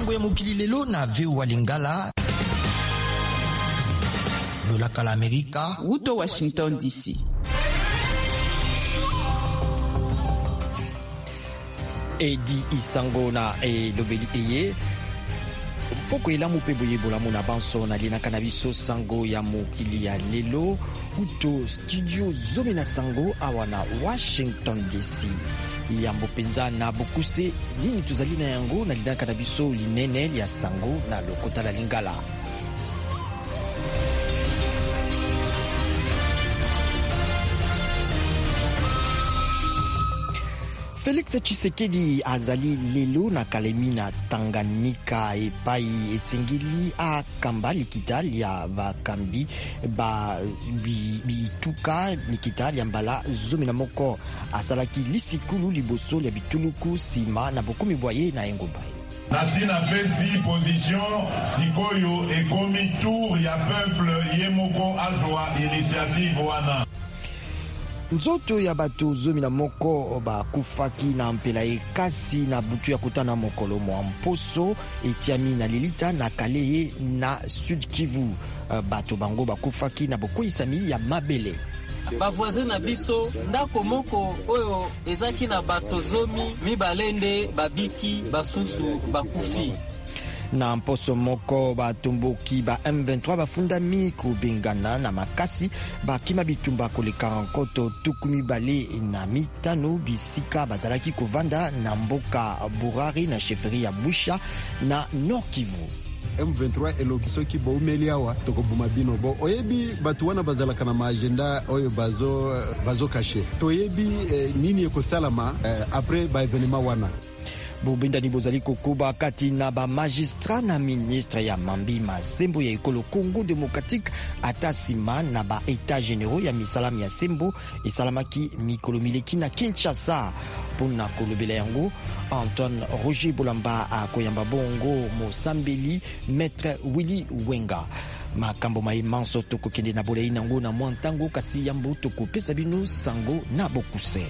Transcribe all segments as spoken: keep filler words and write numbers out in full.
sango ya mokili lelo na V O A Lingala. Lolaka la Amerika. Uto Washington D C. Edi isango na e lobeli eye. Poko elamu pe boye bolamu na banso na lina kanabiso sango ya mokili ya lelo. Uto studio zomi na sango awana Washington D C. Yambo penza na bokuse nini tuzali na yango na lina kanabiso linene ya sango na lokota la Lingala. Felix Tshisekedi azali lelo na kalemi na Tanganyika epai esengeli akamba likita ya bakambi ba bituka likita ya mbala zomi na moko asalaki lisikulu liboso ya bituluku sima na bokomi boye na engomba. Nasi na pesi position sikoyo ekomi tour ya peuple yemoko azwa initiative wana. Nzoto ya bato zomi na moko bakufaki na mpela ekasi na butu ya kutana mokolo mwa mposo etiami na lilita na Kaleye na Sud Kivu. Bato bango bakufaki na bokoisami ya mabele. Bavoisin na biso ndako moko oyo ezaki na bato zomi mibalende babiki basusu bakufi. Na mposo moko batomboki ba M vingt-trois bafundami kubengana na makasi bakima bitumba koleka nkoto tukumi bale na mitano bisika bazalaki kovanda na mboka Burari na sheferi ya Busha na Nord Kivu. M vingt-trois eloki soki boumeli awa tokobuma bino bo oyebi batu wana bazalaka na maagenda oyo bazo bazo caché toyebi eh, nini ekosalama eh, après ba evenema wana. Bobenda ni bozali kokuba kati na ba magistrat na ministre ya Mambi Masembo ya ekolo Congo Démocratique atasima na ba états généraux ya misalam ya Sembo esalamaki mikolo mileki na Kinshasa. Pona kolobela yango Antoine Roger Bolamba akoyamba bongo Mosambeli Maître Willy Wenga. Makambo mai manso toko kende na bolei nango na mwantango kasi yambo toko pesa bino sango na bokuse.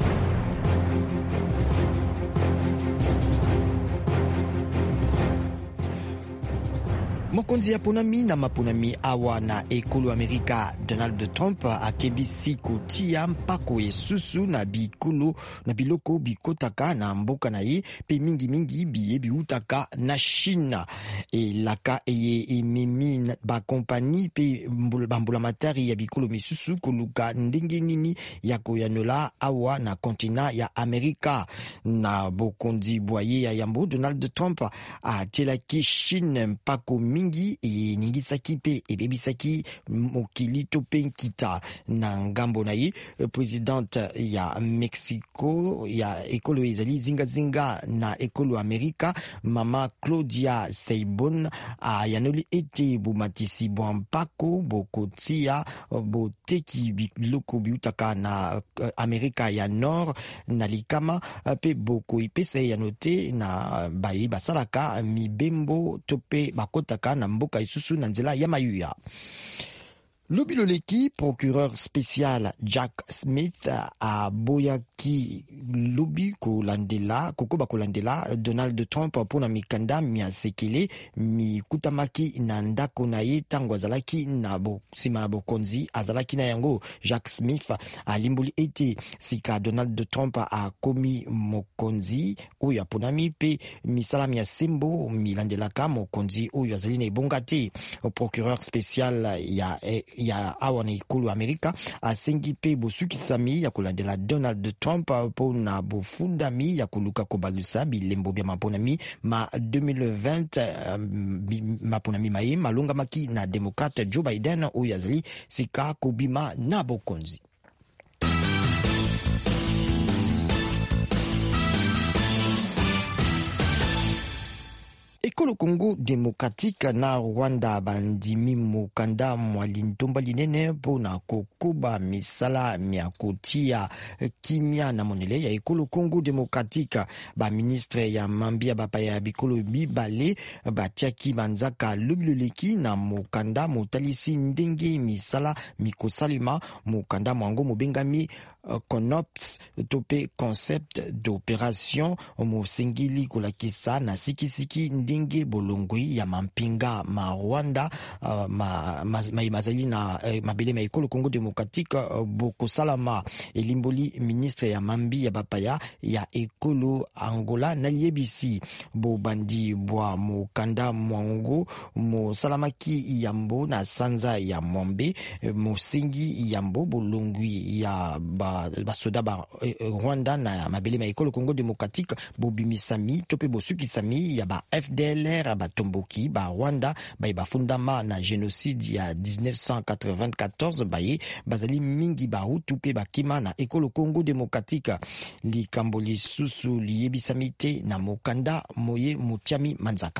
Mokonzi ya ponami na maponami awa na ekolo Amerika Donald Trump akebisi kotia mpako esusu na bikolo na biloko bikotaka na mboka na ye pe mingi mingi biye biutaka na China. Elaka eye ememi ba kompani pe bambula matari ya bikolo misusu koluka ndenge nini ya koyanola awa na kontina ya Amerika. Na bokonzi boye ya yambo Donald Trump atelaki Chine mpako mingi e ningisaki pe ebebisaki mokili tope nkita na ngambo na ye. Presidente ya Mexico ya ekolo ezali zinga zinga na ekolo Amerika mama Claudia Sheinbaum ayanoli ete bumatisi bwa mpako bokotia boteki biloko biutaka na Amerika ya Nord na likama pe boko ipesa yanote na bayi basalaka mibembo tope bakotaka na mboka isusu na nzela ya mayuya. Lobiloleki procureur spécial Jack Smith a boyaki lobi kolandela kokoba kolandela Donald Trump pona mikanda mia sekele mi kutamaki na ndako na ye tango azalaki na bosima na bokonzi azalaki na yango. Jack Smith alimbuli ete sika Donald Trump a komi mokonzi oyo aponami pe misala mia sembo milandelaka mokonzi oyo azali na ebonga te. Procureur spécial ya ya awa na ikulu Amerika asengi pe bosukisami ya kolandela Donald Trump po na bofundami ya koluka kobalusa bilembo bya maponami ma deux mille vingt uh, maponami maye malonga maki na Democrat Joe Biden oyo azali sika kobima na bokonzi. Ekolo Congo Démocratique na Rwanda bandimi mukanda mwalintomba linene pona kokoba misala mia kotia kimia na monele ya ekolo Congo Démocratique. Ba ministre ya mambia bapa ya bikolo bibale batiaki banzaka lobiloleki na mukanda motalisi ndenge misala mikosalima mukanda mwango mobengami CONOPS tope concept d'opération mosengili kolakisa na sikisiki ndenge bolongwi ya mampinga ma Rwanda uh, ma, ma, ma mazali na uh, mabele ma ekolo Congo Démocratique uh, bokosalama elimboli ministre ya mambi ya bapaya ya ekolo Angola na liebisi bo bandi bwa mokanda mwango mosalamaki yambo na sanza ya Mwambe mosengi yambo bolongwi ya ba basoda ba eh, Rwanda na mabele ma ekolo Congo Démocratique bobimisami tope bosukisami ya ba F D L R ba tomboki ba Rwanda ba bafundama na génocide ya dix-neuf cent quatre-vingt-quatorze baye bazali mingi ba hutu pe bakima na ekolo Congo Démocratique likambo lisusu liyebisami te na mokanda moye Mutiami Manzaka.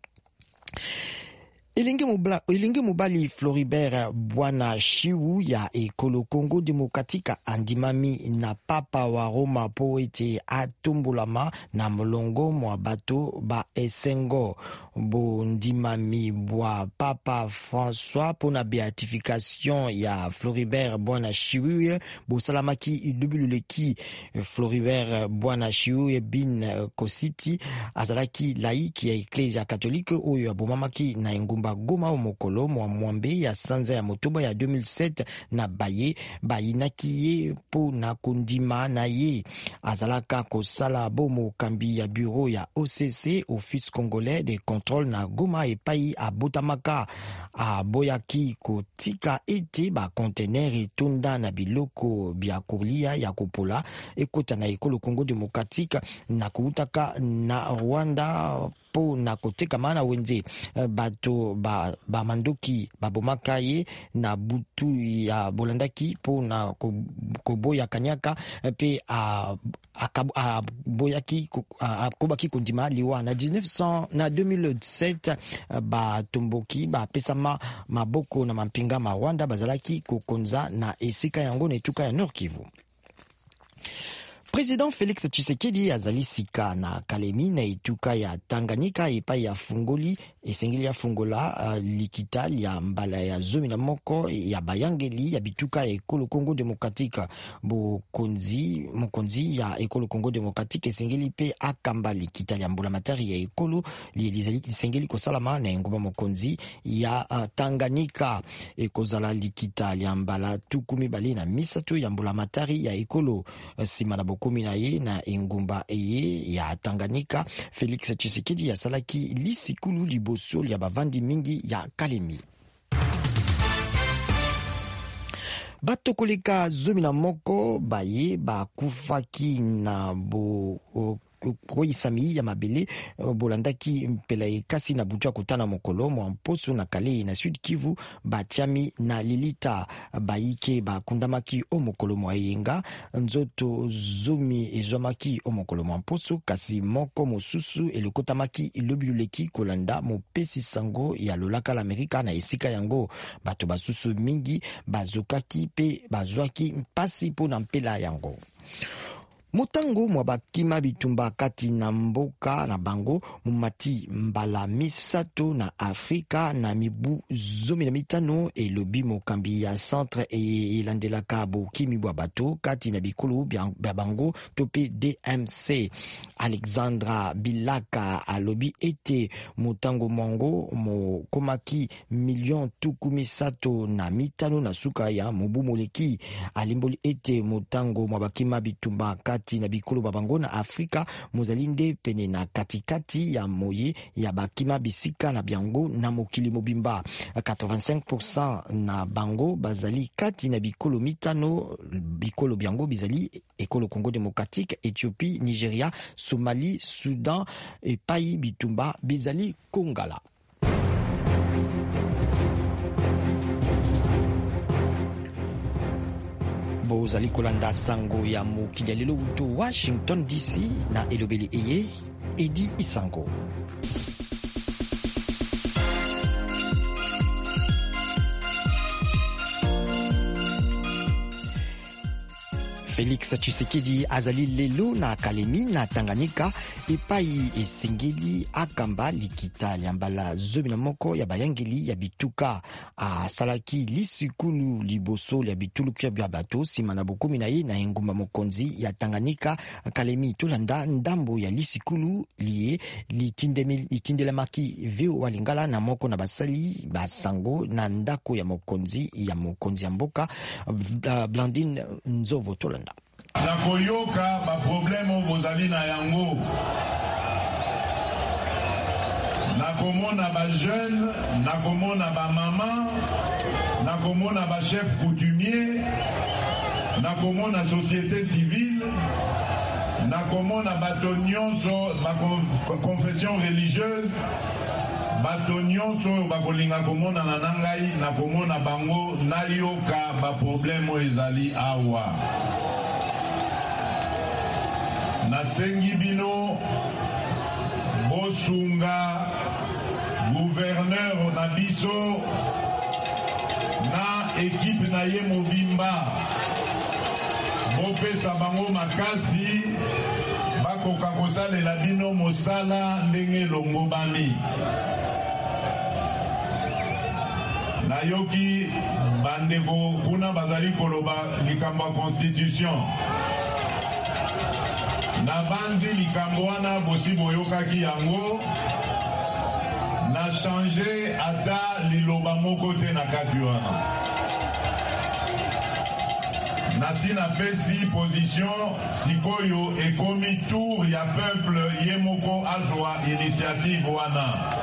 Ilingi mubali, ilingi mubali Floribert Bwana Shiwu ya ekolo Congo Démocratique andimami na papa wa Roma po ete atombulama na molongo mwa bato ba esengo bo ndimami bwa papa François pona beatification ya Floribert Bwana Shiwu bo salamaki idubululeki Floribert Bwana Shiwu bin Kositi azalaki laiki ya Ecclesia Catholique oyo abomamaki na engumba Goma o mokolo mwa Mwambe ya sanza ya motoba ya deux mille sept na baye bayinaki ye po na kondima na ye azalaka kosala bomo kambi ya bureau ya O C C Office Congolais de Contrôle na Goma epai abotamaka aboyaki kotika ete ba conteneur etunda na biloko bya kolia ya kopola ekota na ekolo Congo Démocratique na kuutaka na Rwanda po na koteka mana wenze bato ba, ba mandoki babomaka ye na butu ya bolandaki po na koboya kanyaka pe a a boyaki a kobaki kondima liwa na dix-neuf cents na deux mille sept ba tomboki ba pesama maboko na mampinga ma Rwanda bazalaki kokonza na esika yango na etuka ya Nord Kivu. Président Félix Tshisekedi azali sika na Kalemi na etuka ya Tanganyika epai ya fungoli esengeli ya fungola uh, likita ya mbala ya zomi na moko ya bayangeli ya bituka ya ekolo Congo Démocratique bokonzi mokonzi ya ekolo Congo Démocratique esengeli pe akamba likita ya mbula matari ya ekolo li esengeli kosalama na enguma mokonzi ya uh, Tanganyika ekozala likita ya mbala tukumi bali na misato ya mbula matari ya ekolo uh, simana komi na ye na engumba eye ya Tanganyika. Félix Tshisekedi ya salaki lisikulu liboso ya bavandi mingi ya Kalemi. Bato koleka zomi na moko baye bakufaki na bo koisami ya mabele bolandaki mpela ekasi na butu ya kotana mokolo mwa mposo na kale na Sud Kivu batiami na lilita baike bakundamaki o mokolo mwa yenga nzoto zomi ezwamaki o mokolo mwa mposo kasi moko mosusu elokotamaki ilobiluleki kolanda mopesi sango ya lolaka l'Amerika na esika yango bato basusu mingi bazokaki pe bazwaki mpasi po na mpela yango. Motango mwa bakima bitumba kati na mboka na bango mumati mbala misato na Afrika na mibu zomi na mitano elobi mokambi ya centre e elandelaka bokimi bwa bato kati na bikolo bya bango tope D M C. Alexandra Bilaka alobi ete motango mwango mokomaki million tuku misato na mitano na suka ya mobu moleki alimboli ete motango mwa bakima bitumba kati na bikolo babango na Afrika mozalinde pene na katikati ya moye ya bakima bisika na biango na mokili mobimba. quatre-vingt-cinq pour cent na bango bazali kati na bikolo mitano bikolo biango bizali ekolo Congo Démocratique, Éthiopie, Nigeria, Somalie, Soudan et Pai bitumba bizali Kongala. Bozali kolanda sango ya mokili ya lelo uto Washington D C na elobeli eye Edi Isango. Felix Tshisekedi azali lelo na Kalemi na Tanganyika epai esengeli akamba likita liambala zomi na moko ya bayangeli ya bituka asalaki lisikulu liboso ya bituluku ya bato sima na bokumi na ye na engumba mokonzi ya Tanganyika Kalemi tolanda ndambo ya lisikulu liye litindelemaki vio walingala na moko na basali basango na ndako ya mokonzi ya mokonzi ya mboka Blandine Nzovo tolanda na koyoka ba problème bozali na yango na komona ba jeune na komona ba mama na komona ba chef coutumier na komona société civile na komona bato nyonso ba confession religieuse bato nyonso bakolinga komona na nangai na komona bango nayoka ba problème ezali awa nasengi bino bosunga gouverneur na biso na équipe na ye mobimba bopesa bango makasi bakoka kosalela bino mosala ndenge longobani nayoki bandeko kuna bazali koloba likambo ya constitution na banzi likambo wana bosi boyokaki yango na changer ata liloba moko te na kati wana nasi na pesi position sikoyo ekomi tour ya peuple ye moko azwa initiative wana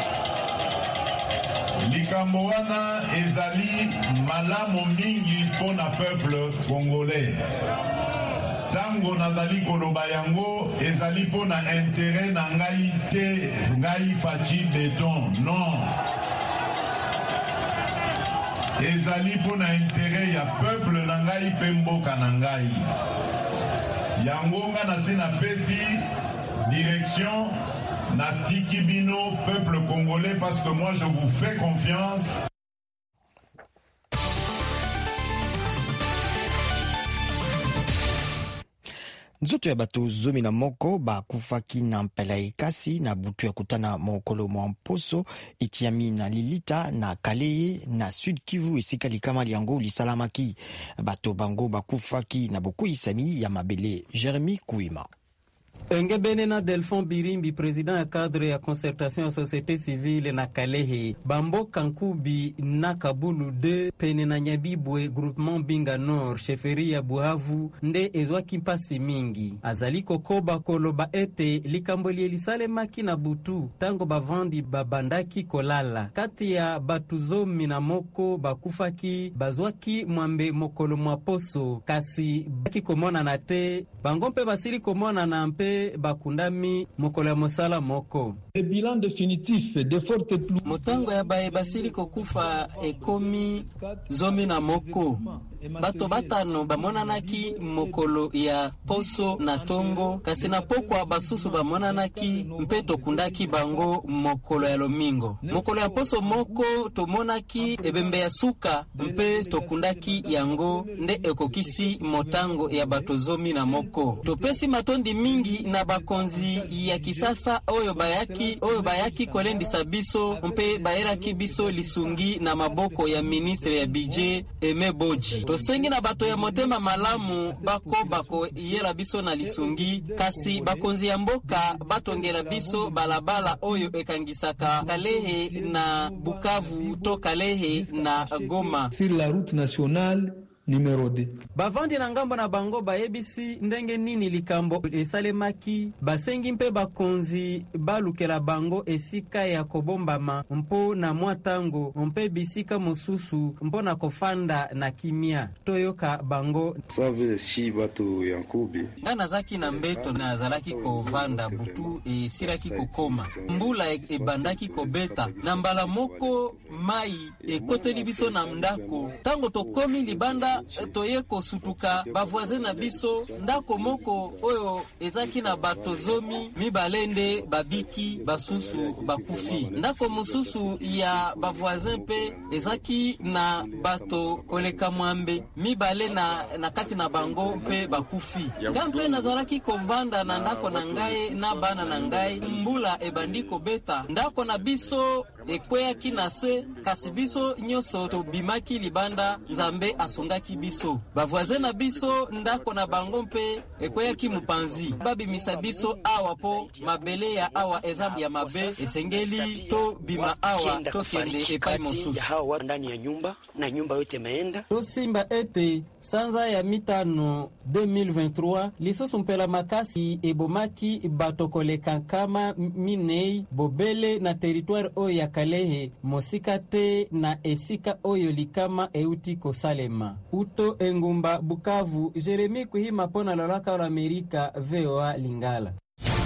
likambo wana ezali malamu mingi mpo na peuple congolais tango nazali koloba yango ezali po na intérêt na ngai te ngai Faci Beton non ezali po na intérêt ya peuple na ngai pe mboka na ngai yango nga nasi na pesi direction na tiki bino peuple congolais parce que moi je vous fais confiance. Nzoto ya bato zomi na moko bakufaki na mpela ekasi na butu ya kutana mokolo mwa mposo itiami na Lilita na Kaleye na Sud Kivu esika likama liango lisalamaki bato bango bakufaki na bokuisami ya mabele. Jeremy Kuima Engebene na Delphon Birimbi, président ya cadre ya concertation ya société civile na Kalehe, Bambo Kankubi na Kabulu deux, pene na Nyabibwe, groupement Binga Nord, chefferie ya Buhavu, nde ezwaki mpasi mingi. Azali kokoba koloba ete likambo lielisale maki na butu, tango bavandi babandaki kolala. Kati ya batu zomi na moko bakufaki, bazwaki mwambe mokolo mwaposo, kasi baki komona na te, bango mpe basili komona na mpe bakundami mokolo ya mosala moko. Le bilan définitif de forte pluie. Motango ya bae basili kokufa ekomi zomi na moko. Bato batano bamonanaki mokolo ya poso na tongo, kasi na pokwa basusu bamonanaki mpe tokundaki bango mokolo ya lomingo. Mokolo ya poso moko tomonaki ebembe ya suka mpe tokundaki yango nde ekokisi motango ya bato zomi na moko. Topesi matondi mingi na bakonzi ya kisasa oyo bayaki oyo bayaki kolendisa biso mpe bayeraki biso lisungi na maboko ya ministre ya budget Aime Boji. Tosengi na bato ya motema malamu bako bako yela biso na lisungi, kasi bakonzi ya mboka batongela biso balabala oyo ekangisaka Kalehe na Bukavu to Kalehe na Goma sur la route nationale numéro deux. Bavandi na ngambo na bango bayebisi ndenge nini likambo esalemaki, basengi mpe bakonzi balukela bango esika ya kobombama mpo na mwatango mpe bisika mosusu mpo na kofanda na kimia. Toyoka bango save shi bato yankubi ngana zaki na mbeto na zalaki kovanda butu esiraki kokoma mbula ebandaki kobeta na mbala moko mai ekoteli biso na mndako tango tokomi libanda mbula toye kosutuka bavoisin na biso ndako moko oyo ezaki na bato zomi mibalende babiki basusu bakufi. Ndako mususu ya bavoisin pe ezaki na bato koleka mwambe mibale na, na kati na bango pe bakufi. Kampe nazalaki kovanda na ndako na ngai na bana na ngai mbula ebandiko beta ndako na biso ekweyaki na se kasi biso nyoso tobimaki libanda nzambe asungaki biso. Bavoisin na biso ndako na bango mpe ekweyaki mupanzi babimisa biso awa po mabele ya awa eza ya mabe esengeli to bima awa tokende epai mosusu ndani ya nyumba na nyumba yote meenda. Tosimba ete sanza ya mitano deux mille vingt-trois lisusu mpela makasi ebomaki bato koleka kama minei bobele na territoire oyo ya Kalehe mosika te na esika oyo likama euti kosalema. Uto Engumba, Bukavu, Jeremy Kuhima pona lolaka la Amerika, V O A Lingala.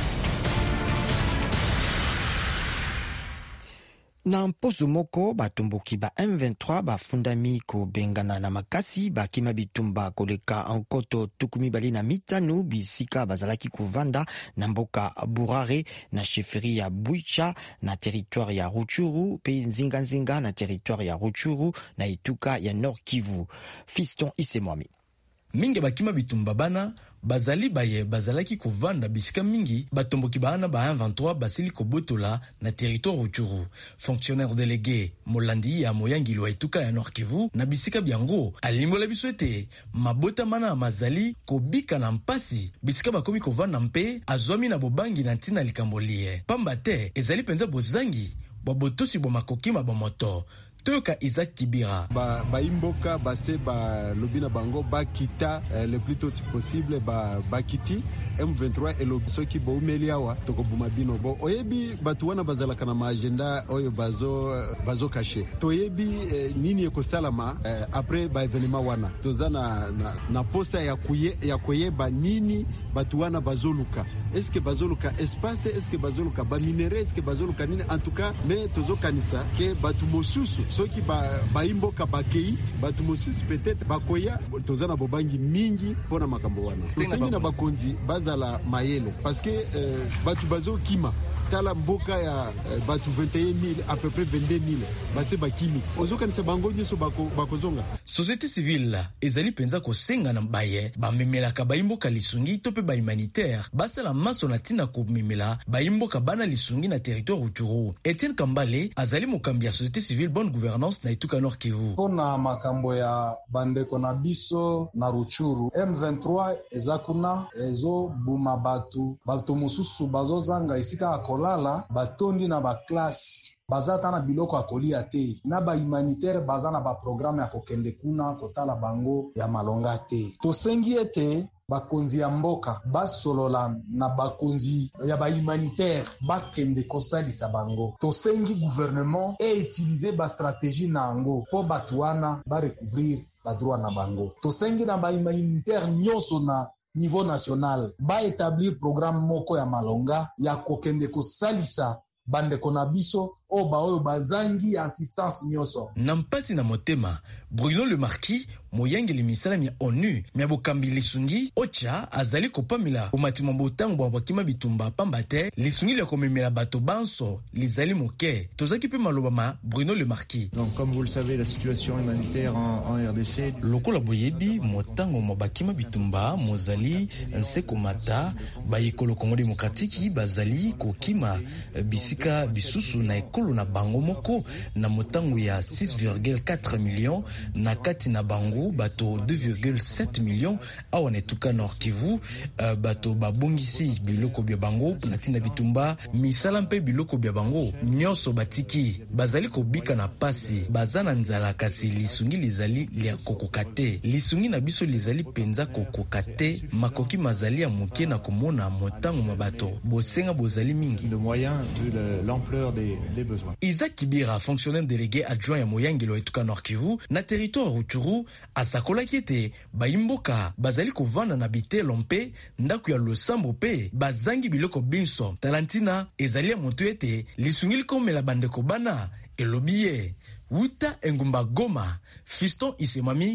Na mposo moko batomboki ba M vingt-trois bafundami kobengana na makasi bakima bitumba koleka ankoto tukumi bali na mitano bisika bazalaki kuvanda na mboka Burare na sheferi ya Buicha na territoire ya Ruchuru pe nzinga nzinga na territoire ya Ruchuru na Ituka ya Nord Kivu. Fiston Isemwami mingi bakima bitumba bana bazali baye bazalaki kovanda bisika mingi batomboki bana ba M vingt-trois basili kobotola na territoire Ruchuru. Fonctionnaire délégué Molandi ya Moyangilo wa Ituka ya Nord Kivu na bisika biango alimbola biso ete mabota mana mazali kobika na mpasi bisika bakomi kovanda mpe azwami na bobangi na ntina likambolie pamba te ezali penza bozangi babotosi bo makoki mabomoto. Toyoka Isaac Kibira ba ba imboka base ba lobina bango ba kita eh, le plus tôt possible ba ba kiti M vingt-trois elo soki bo umeliawa toko bumabino bo oyebi batu wana bazalaka na ma agenda oyo bazo bazo caché toyebi eh, nini eko salama eh, après ba événement wana tozana na, na posa ya kuye ya koyeba nini batu wana bazoluka est-ce que bazoluka espace est-ce que bazoluka ba minerais est-ce que bazoluka nini en tout cas mais tozokanisa ke batu mosusu soki ba ba imboka bakei batu mosusu peut-être bakoya tozana bobangi mingi pona makambo wana tosengi na bakonzi bazala mayele parce que euh, batu bazo kima tala mboka ya eh, batu vingt et un mille à peu près vingt-deux mille base bakimi ozokanisa bango nyoso bako bakozonga. Société civile ezali penza kosenga na baye bamemelaka baimboka lisungi to pe ba humanitaire basala maso na tina komemela baimboka bana lisungi na territoire Ruchuru. Etienne Kambale azali mokambi ya société civile bonne gouvernance na Ituka Nord Kivu. Pona makambo ya bandeko na biso na Ruchuru M vingt-trois ezakuna ezo buma batu batu mususu bazozanga isika akolala batondi na ba classe bazata na biloko akolia te na ba humanitaire bazana ba programme ya kokende kuna kotala bango ya malonga te. Tosengi ete bakonzi ya mboka basolola na bakonzi ya ba humanitaire bakende kosalisa bango. Tosengi gouvernement e utiliser ba stratégie na ango po batuana ba recouvrir ba droit na bango. Tosengi na ba humanitaire nyonso na niveau national ba établir programme moko ya malonga ya kokende kosalisa bandeko na biso o ba oyo bazangi assistance nyoso. Nampasi na motema Bruno Le Marquis moyangeli misala mi ONU mi bokambi lisungi ocha azali kopamila umatima botango bwa bakima bitumba pamba te lisungi le komemela bato banso lizali moke tozaki pe maloba ma Bruno Le Marquis. Donc comme vous le savez la situation humanitaire en, en R D C lokola boyebi motango mo bakima bitumba mozali nseko mata bayekolo Congo démocratique bazali kokima bisika bisusu na ekolo na bango moko na motango ya six virgule quatre millions na kati na bango bato deux virgule sept millions awa na Ituka Nord Kivu. uh, bato babongisi biloko bya bango na tina bitumba misala mpe biloko bya bango nyonso batiki bazali kobika na pasi bazana nzala kasi lisungi lizali lia kokokate lisungi na biso lizali penza kokokate makoki mazali ya moke na komona motango mabato bosenga bozali mingi de moyens vu l'ampleur des, des besoins. Isaac Kibira fonctionnaire délégué adjoint ya Moyangelo Ituka Nord Kivu na territoire Ruchuru asakola kiete baimboka bazali kovanda na bitelo mpe ndaku ya losambo pe bazangi biloko binso talantina ezali ya moto ete lisungili komela bandeko bana elobiye wuta Engumba Goma. Fiston Isemami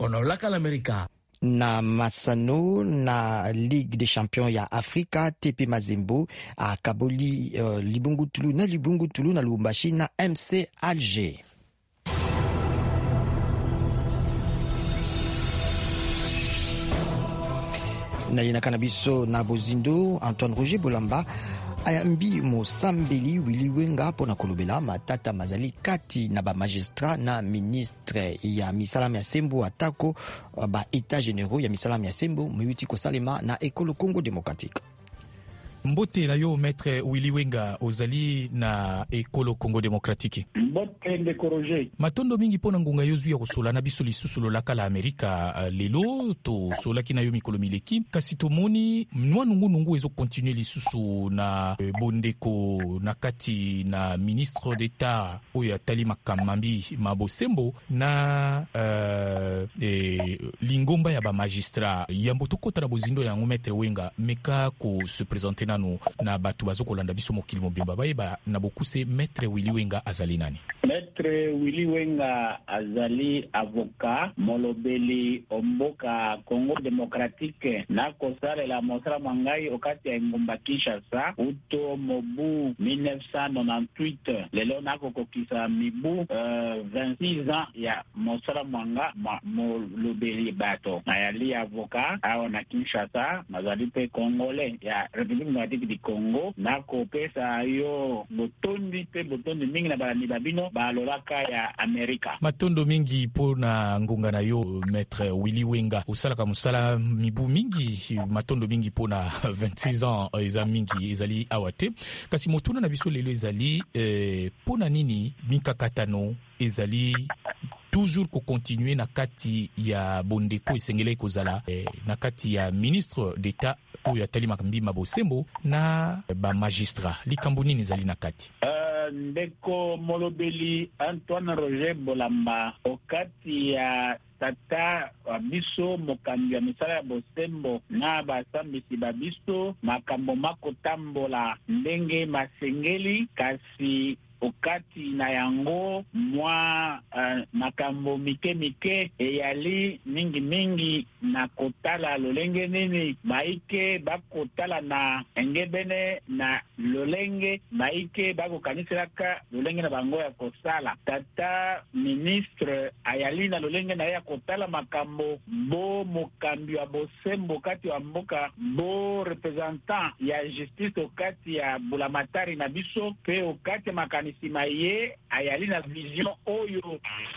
Pono laka l'Amerika. Na masano na Ligue des Champions ya Afrika, T P Mazembe a Kaboli uh, Libungutulu na Libungutulu na Lubumbashi na M C Alger. Na lina kanabiso na Bozindo, Antoine Roger Bolamba ayambi Mosambeli Willy Wenga pona kolobela matata mazali kati na ba magistrat na ministre ya misala ya sembo atako ba état généraux ya misala ya sembo mwiti kosalema na ekolo Congo démocratique. Mbote na yo maître Willy Wenga ozali na ekolo Congo démocratique. Mbote ndekoroje. Matondo mingi pona ngunga yozu ya kosola na biso lisusu lolaka la Amerika uh, lelo to sola kina yo mikolo mileki kasi tomoni mwa nungu nungu ezo continuer lisusu na uh, bondeko na kati na ministre d'état oya tali makamambi mabosembo na uh, eh, lingomba ya ba magistrat yambo tokota na Bozindo ya maître Wenga meka ko se présenter nanu na batu bazokolanda biso mokili mobimba bayeba na bokuse maître Willy Wenga azali nani? Maître Willy Wenga azali avocat molobeli omboka Congo démocratique na kosalela mosala mwangai okati ya ngumba Kinshasa uto mobu mille neuf cent quatre-vingt-dix-huit lelo nako kokisa mibu uh, vingt-six ans ya mosala mwanga molobeli bato na yali avocat awa na Kinshasa mazali pe congolais ya République démocratique du Congo nako pesa yo botondi pe botondi mingi na balani babino balolaka ya Amerika. Matondo mingi po na ngunga na yo maître Willy Wenga usalaka musala mibu mingi matondo mingi po na vingt-six ans eza mingi ezali awate kasi motuna na biso lelo ezali eh, po na nini mikakatano ezali toujours ko continuer na kati ya bondeko esengele kozala eh, na kati ya ministre d'état oyo atali makambi mabosembo na ba magistrat likambo nini ezali na kati? Uh, ndeko molobeli Antoine Roger Bolamba okati ya tata biso mokambi ya misala ya bosembo na basambisi babiso makambo makotambola ndenge masengeli kasi okati na yango mwa uh, makambo mike mike eyali mingi mingi na kotala lolenge nini maike bakotala na engebene na lolenge maike bakokaniselaka lolenge na bango ya kosala tata ministre ayali na lolenge na ya kotala makambo bo mokambi wa bosembo kati wa mboka bo representant ya justice okati ya bulamatari na biso pe okati makani sima ye ayali na vision oyo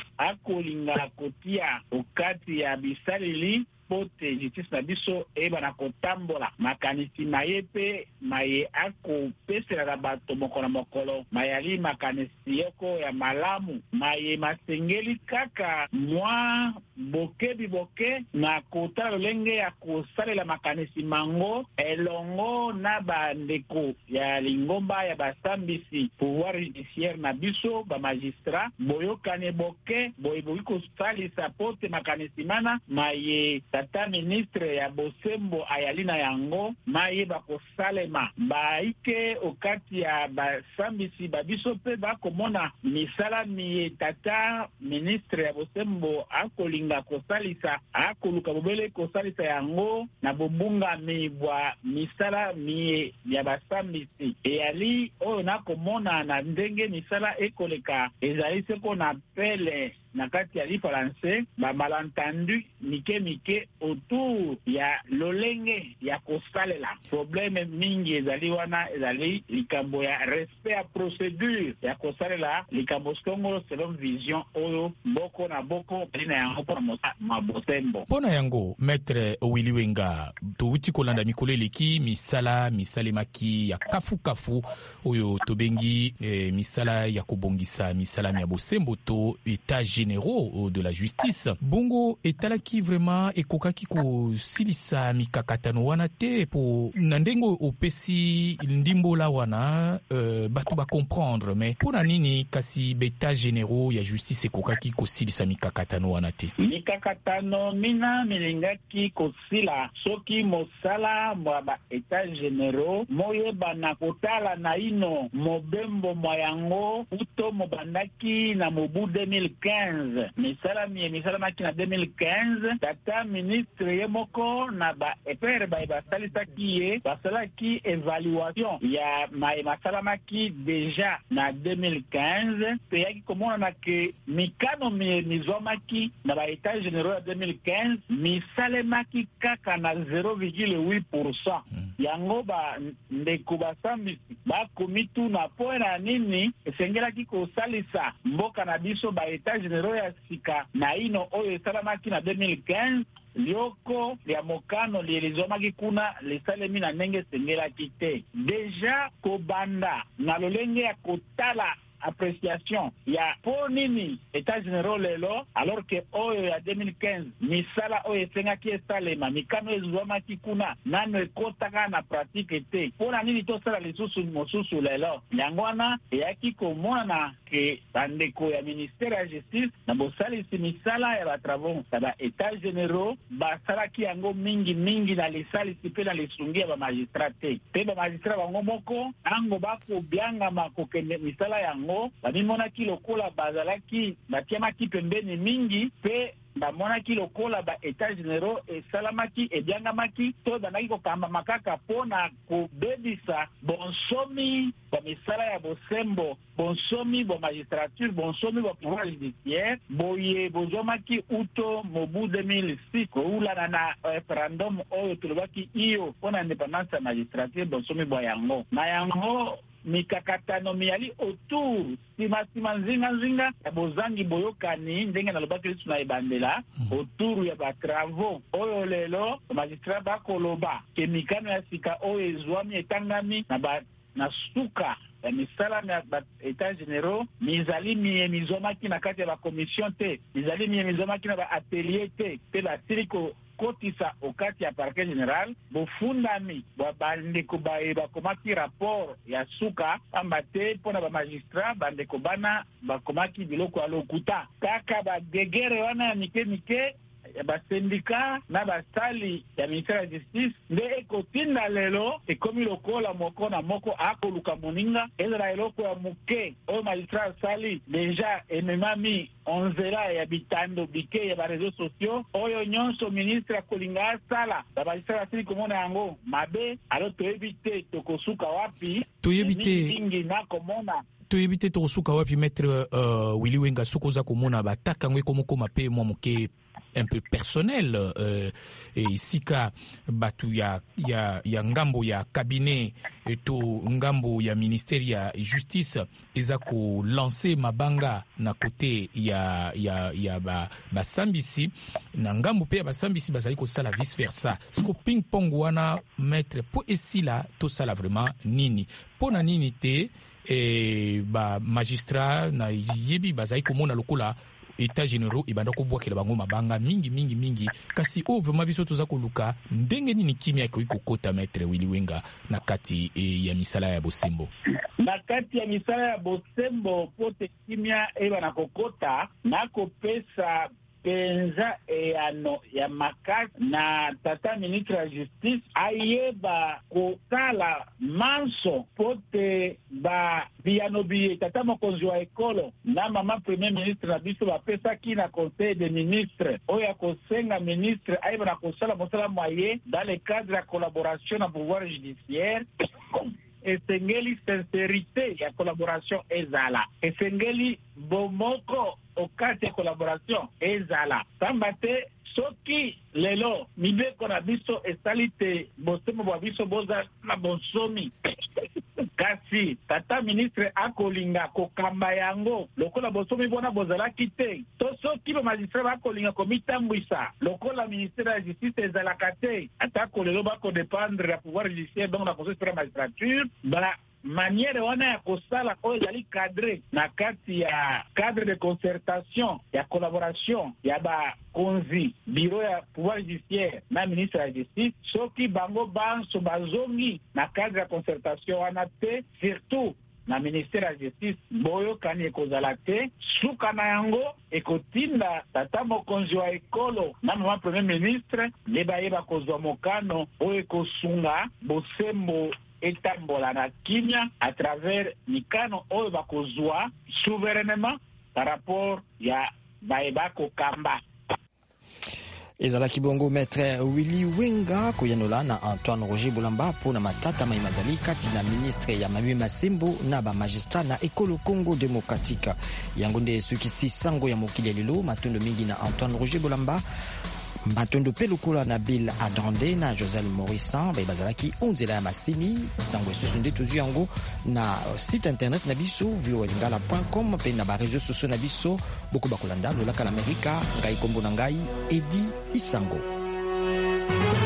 akolinga kotia okati ya bisaleli pote justice na biso eba na kotambola makanisi maye pe maye akopesela na bato mokolo mokolo mayali makanisi yoko ya malamu maye masengeli kaka mwa boke biboke na kotala lolenge ya kosalela makanisi mango elongo na bandeko ya lingomba ya basambisi pouvoir judiciaire na biso ba magistrat boyokane boke boyeboki kosalisa pote makanisi mana maye tata ministre ya bosembo ayali na yango maye bakosalema baike okati ya basambisi babiso pe bakomona misala miye tata ministre ya bosembo akolinga kosalisa akoluka bobele kosalisa yango na bobungami bwa misala miye ya basambisi eyali oyo nakomona na ndenge misala ekoleka ezali seko na pele na kati ya li français ba malentendu mike mike autour ya lolenge ya kosalela problème mingi ezali wana ezali likambo ya respect ya procédure ya kosalela likambo stongo selon vision oyo boko na boko lina yango pona mabosembo pona yango maître Willy Wenga touti kolanda mikolo eleki misala misalemaki ya kafu kafu oyo tobengi eh, misala ya kobongisa misala ya bosembo to état généraux de la justice bongo etalaki vraiment ekokaki ko silisa mikakatano wana te po nandengo opesi ndimbola wana uh, batu ba comprendre mais pona nini kasi beta généraux ya justice ekokaki ko silisa mikakatano wana te mikakatano mina milingaki kosila soki mosala mwa ba état généraux moyeba na kotala na ino mobembo mwa yango uto mobandaki na mobu deux mille quinze quinze misala mi misala maki na deux mille quinze tata ministre ye moko na ba epere ba basalisaki ye basalaki évaluation ya ma masala maki déjà na deux mille quinze pe yaki komona na ke mikano mi mizomaki na ba états généraux ya deux mille quinze misalemaki kaka na zéro virgule huit pour cent yango ba ndeko basambisi bakomi tuna po na nini esengelaki kosalisa mboka na biso ba états généraux ya sika na ino oyo esalamaki na deux mille quinze lioko ya mokano lielizomaki kuna lisalemi na ndenge esengelaki te deja kobanda na lolenge ya kotala appréciation ya po nini état généraux lelo alors que oyo ya deux mille quinze misala oyo esengaki esalema mikano ezwamaki kuna nano ekotaka na pratique te po na nini tosala lisusu mosusu lelo yango wana eyaki komona ke bandeko ya ministère ya justice na bosalisi misala ya batravaux ya ba état généraux basalaki yango mingi mingi na lisalisi mpe na lisungi ya bamagistrat te mpe bamagistrat bango moko ango bakobiangama kokende misala yango babimonaki lokola bazalaki batiamaki pembeni mingi mpe bamonaki lokola ba états généraux esalamaki ebiangamaki to bandaki kokambama kaka mpona kobebisa bonsomi bwa misala ya bosembo bonsomi bwa magistrature bonsomi bwa pouvoir judiciaire boye bozwamaki uto mobu deux mille six koulana na référendum oyo tolobaki iyo mpona indépendance ya magistrature bonsomi bwa yango na yango mikakatano miyali autour sima sima nzinga nzinga ya bozangi boyokani ndenge nalobaki lisu na ebandela autour ya batravaux oyo lelo magistrat bakoloba ke mikano ya sika oyo ezwami etangami na ba na suka ya misala ya baétats généraux mizali miye mizomaki na kati ya bakomission te mizali miye mizomaki na baatelier te mpe basili kotisa okati ya parquet général bofundami bwa bandeko baye bakomaki rapport ya suka pamba te mpona bamagistrat bandeko bana bakomaki biloko ya lokuta kaka bagegere wana ya mike mike ya basendika na basali ya ministère ya justice nde ekotinda lelo ekomi lokola moko na moko akoluka moninga ezala eloko ya moke oyo magistrat asali deja ememami onzela ya bitando bike ya bareseau sociaux oyo nyonso ministre akolinga asala bamagistrat asili komona yango mabe alo toyebi te tokosuka wapi toyebi te mingi nakomona toyebi te tokosuka wapi maître uh, Willy Wenga soki oza komona bataka yango ekomokoma mpe mwa moke un peu personnel euh, et sika batu ya, ya, ya ngambo ya cabinet to ngambo ya ministère ya justice eza ko lancer mabanga na côté ya ya ya ba basambisi na ngambo pe ya basambisi bazali ko sala vice versa siko ping pong wana maître po esila to sala vraiment nini pona nini te e ba magistrat na yebi bazali ko mona lokola états généraux ibanda kobwakela bango mabanga mingi mingi mingi kasi o vraiment biso toza koluka ndenge nini kimia ko ikokota maître Willy Wenga na kati e, ya misala ya bosembo na kati ya misala ya bosembo pote kimia eba na kokota na kopesa penza eyano ya makasi na tata ministre ya justice ayeba kotala manso pote ba biyano biye tata mokonzi wa ekolo na mama premier ministre na biso bapesaki na conseil des ministres oyo akosenga ministre ayeba na kosala mosala moye dans le cadre ya collaboration na pouvoir judiciaire esengeli sincérité ya collaboration ezala esengeli bomoko okati ya collaboration ezala samba te soki lelo mibeko na biso esali te bosembo bwa biso boza na bonsomi kasi tata ministre akolinga kokamba yango lokola bosomi bona bozalaki te to soki bamagistrat bakolinga komitambwisa lokola ministère ya justice ezalaka te atako lelo bakodépendre ya pouvoir judiciaire donc na conseil supérieur ya magistrature bala manière wana ya kosala oyo ezali cadre na kati ya cadre de concertation ya collaboration ya bakonzi bureau ya pouvoir judiciaire na ministre ya justice soki bango banso bazongi na cadre ya concertation wana te surtout na ministère ya justice boyokani ekozala te suka na yango ekotinda tata mokonzi wa ekolo na mama premier ministre nde bayeba kozwa mokano oyo ekosunga bosembo etambola na kimia à travers mikano oyo bakozwa souverainement par rapport ya bayeba kokamba. ezalaki bongo maître Willy Wenga koyanola na Antoine Roger Bolamba mpona matata mai mazali kati na ministre ya Mami Masembo na ba magistrat na ekolo Congo Démocratique. Yango nde sukisi sango ya mokili lelo matondo mingi na Antoine Roger Bolamba matondo pe lokola na Bill Adrande na Josel Morissan ba bazalaki onzela ya masini sango esusu nde tozu yango na site internet na biso voa lingala point com pe na ba réseaux sociaux na biso boko bakolanda lolaka la Amerika ngai kombo na ngai Edi Isango.